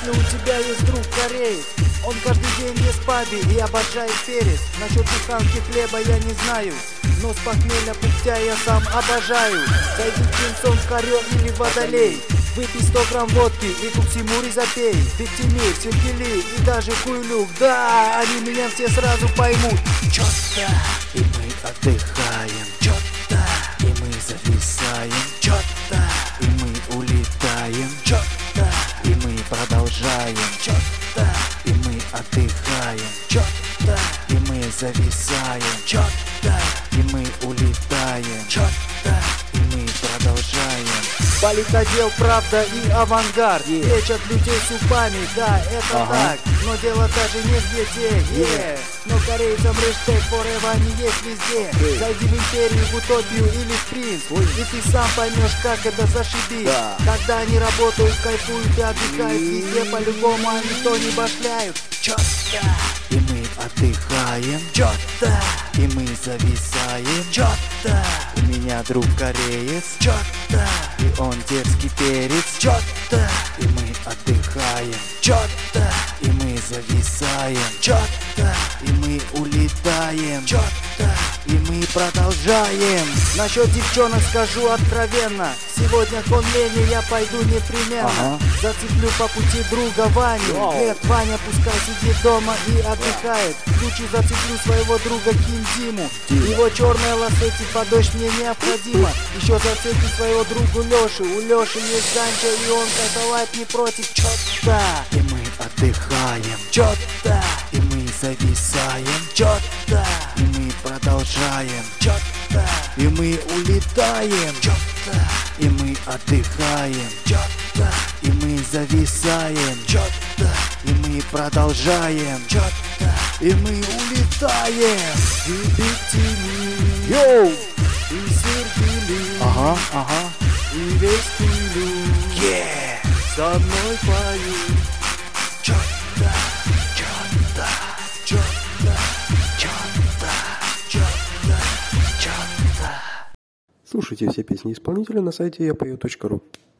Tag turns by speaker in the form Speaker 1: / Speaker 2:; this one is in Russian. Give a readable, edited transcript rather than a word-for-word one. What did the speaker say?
Speaker 1: Если у тебя есть друг кореец, он каждый день ест в пабе и обожает перец. Насчет буханки хлеба я не знаю, но с похмелья пуктя я сам обожаю. Зайди к Кинсон в Корё или Водолей, выпей 100 грамм водки и Куксимури запей. Биктимир, Сергели и даже Куйлюк, да, они меня все сразу поймут. Чё-то и мы отдыхаем, чё-то и мы зависаем, чё-то и мы улетаем, чё-то и мы продолжаем, чё-то и мы отдыхаем, чё-то и мы зависаем, чё-то и мы улетаем, чё-то и мы продолжаем. Политодел, правда и авангард, лечат людей супами, да, это так. Но дело даже не в еде, но корейцам респект forever не есть везде. Зайди в империю, в утопию или в принц, и ты сам поймешь, как это зашибись. Когда они работают, кайфуют и отдыхают везде, по-любому они то не башляют. Чё-то и мы отдыхаем, чё-то и мы зависаем, чё-то у меня друг кореец, чё-то и он дерзкий перец, чё-то и мы отдыхаем, чё-то и мы зависаем, чё-то и мы улетаем, чё-то и мы продолжаем. Насчет девчонок скажу откровенно, сегодня к Онлене я пойду непременно. Зацеплю по пути друга Ваню. Нет, Ваня пускай сидит дома и отдыхает. Лучше зацеплю своего друга Киндиму. Его черные лассети под дождь мне необходимо. Еще зацеплю своего другу Лешу. У Леши есть ганчо и он кайфовать не против. Чё-то и мы отдыхаем, чё-то и мы зависаем, чё-то и мы продолжаем, чё-то и мы улетаем, чё-то и мы отдыхаем, чё-то и мы зависаем, чё-то и мы продолжаем, чё-то и мы улетаем. И Биктимир, йоу, и Сергели, и весь Куйлюк, со мной поют. Чё-то, чё-то, чё-то, чё-то, чё-то, чё-то.
Speaker 2: Слушайте все песни исполнителя на сайте yapою.ru.